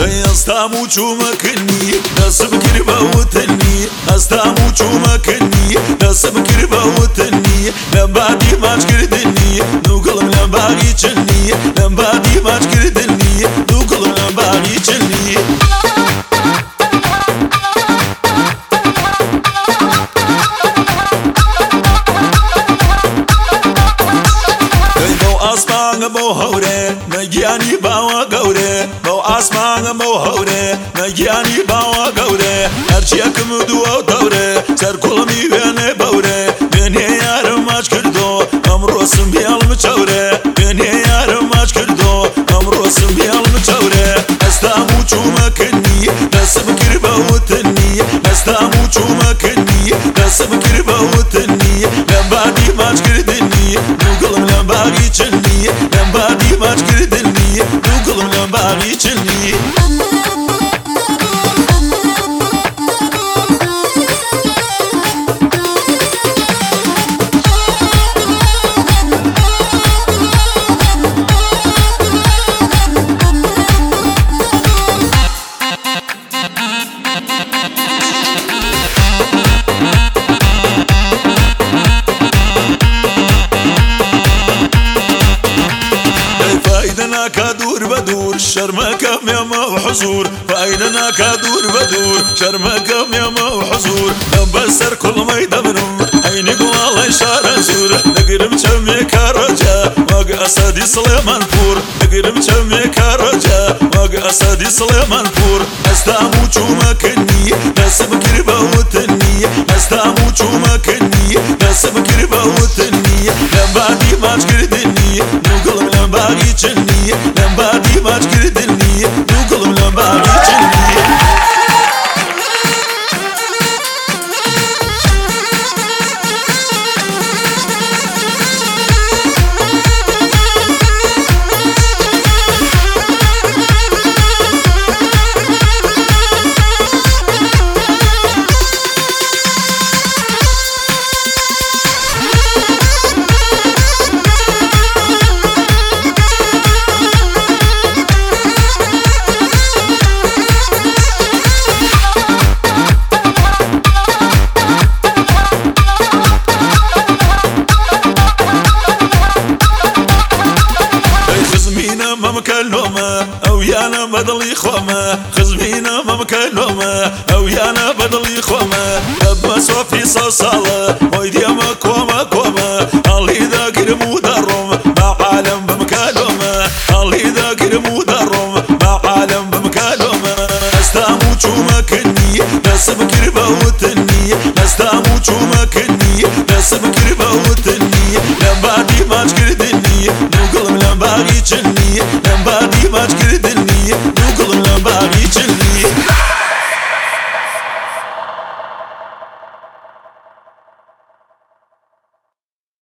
استامو چومکنی دست بگیر باوتنی استامو چومکنی دست بگیر باوتنی لبادی ماچ کردنی نوگلم لباگی چنی لبادی ماچ کردنی نوگلم لباگی چنی بو هوره نگیانی باوا گوره بو آسمان بو هوره نگیانی باوا گوره هرچی کم دو دوره سر کلمی بینه بوره بینه یارم ماچ کردو امروزم بیالم چوره بینه یارم ماچ کردو امروزم بیالم چوره استامو چومکنی دست بگیر باوتنی استامو چومکنی دست بگیر باوتنی لبادی ماچ کردنی نوگلم لباگی چنی لبادی ماچ کردنی نوگلم لباگی چنی فايدنا كدور بدور شرمكم يا ما حزور فايدنا كدور بدور شرمكم يا ما حزور بسر كل ما يدبرم عيني والله شار زور نقرم شمي كرجا واق اسدي سليمان فور نقرم شمي كرجا واق اسدي سليمان فور استامو چومکني ناس بكر باوتني استامو چومکني ناس بكر باوتني لبادي ماچ كردني نوگلم لباگی چنی لبادی ماچ کردنی نوگلم لباگی چنی ما مكلومة أو يانا بدلي خومة خزمينا ما مكلومة أو يانا بدلي خومة لما صوفي صاصالة ويدي ما كومة كومة اللي ذاكر مدرم مع عالم بمكلومة اللي ذاكر مدرم مع عالم بمكلومة استامو چومکني ناس بكر باوتني استامو چومکني ناس بكر باوتني لبادي ماچ كردني نوگلم لباگی چنی لبادی ماچ کردنی